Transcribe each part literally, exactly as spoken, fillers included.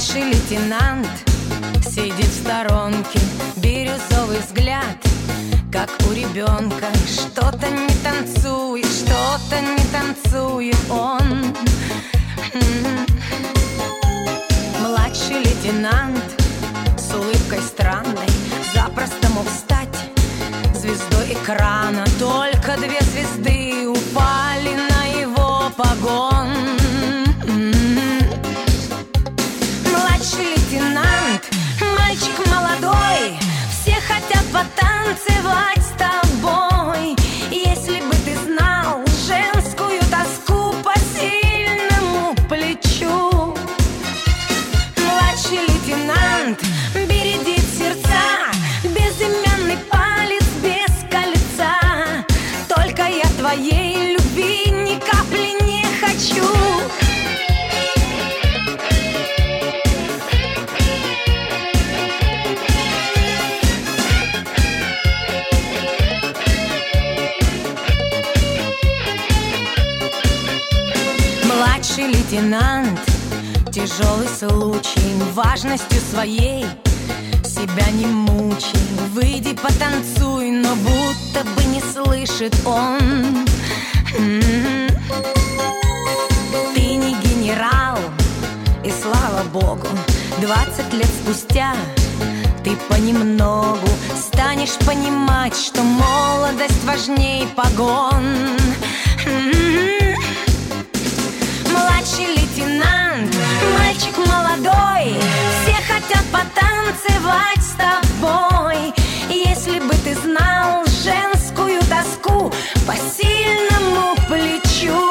Младший лейтенант сидит в сторонке, бирюзовый взгляд, как у ребенка. Что-то не танцует, что-то не танцует он. Младший лейтенант с улыбкой странной запросто мог стать звездой экрана. Только две звезды упали на его погон. Младший лейтенант, мальчик молодой, все хотят потанцевать с тобой. Если бы ты знал женскую тоску по сильному плечу. Младший лейтенант бередит сердца, безымянный палец без кольца. Только я твоей любви ни капли не хочу. Младший лейтенант, тяжелый случай, важностью своей себя не мучай. Выйди потанцуй, но будто бы не слышит он. М-м-м. Ты не генерал, и слава богу, двадцать лет спустя ты понемногу станешь понимать, что молодость важней погон. М-м-м. Младший лейтенант, мальчик молодой, все хотят потанцевать с тобой. Если бы ты знал женскую тоску по сильному плечу.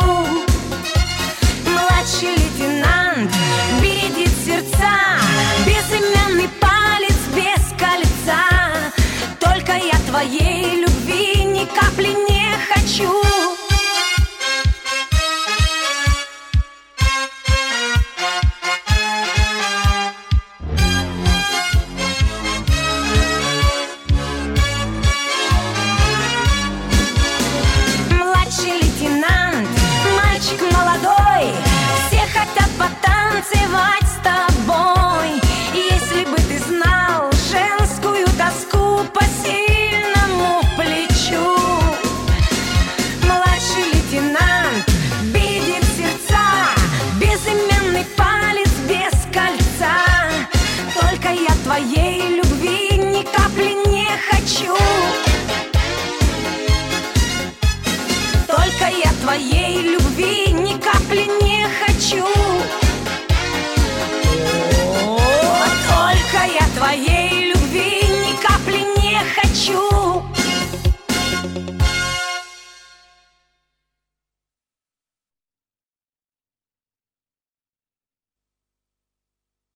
Младший лейтенант бередит сердца, безымянный палец без кольца. Только я твоей любви ни капли не хочу. Мальчик молодой, все хотят потанцевать